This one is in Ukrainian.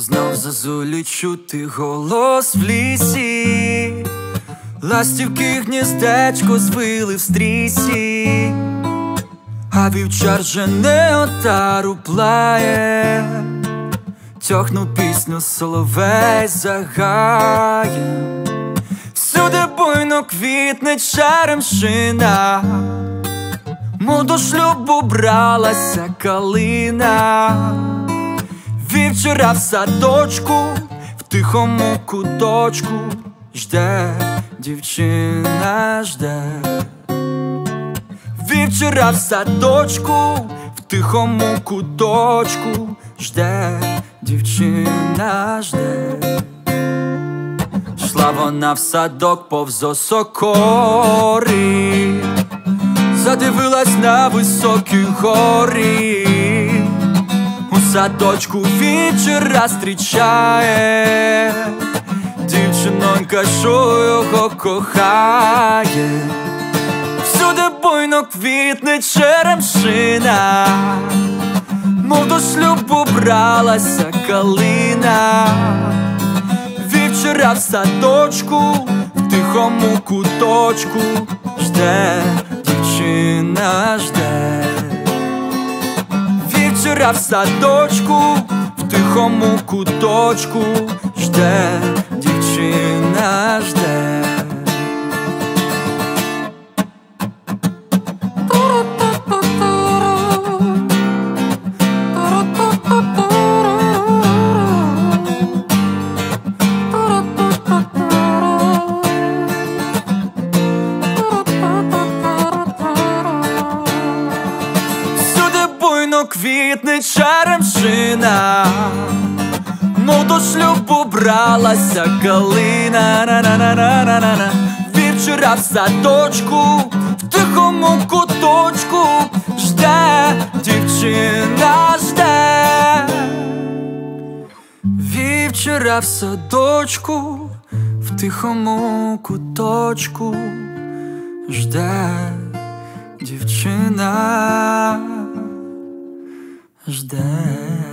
Знов зазулі чути голос в лісі, ластівки гніздечко звили в стрісі, а вівчар жене отару плає, тьохну пісню соловей загає. Всюди буйно квітне черемшина, мов до шлюбу бралася калина. Вівчора в садочку, в тихому куточку жде, дівчина жде. Вівчора в садочку, в тихому куточку жде, дівчина жде. Йшла вона в садок повз осокори, задивилась на високі гори. У садочку вівчора зустрічає дівчинонька, що його кохає. Всюди буйно квітне черемшина, мов до шлюбу бралася калина. Вівчора в садочку, в тихому куточку жде, дівчина жде. Вівчора в садочку, в тихому куточку жде, дівчина жде. Квітне черемшина, мов до шлюбу бралася калина. На-на-на-на-на-на. Вівчора в садочку, в тихому куточку жде, дівчина жде. Вівчора в садочку, в тихому куточку жде, дівчина жде.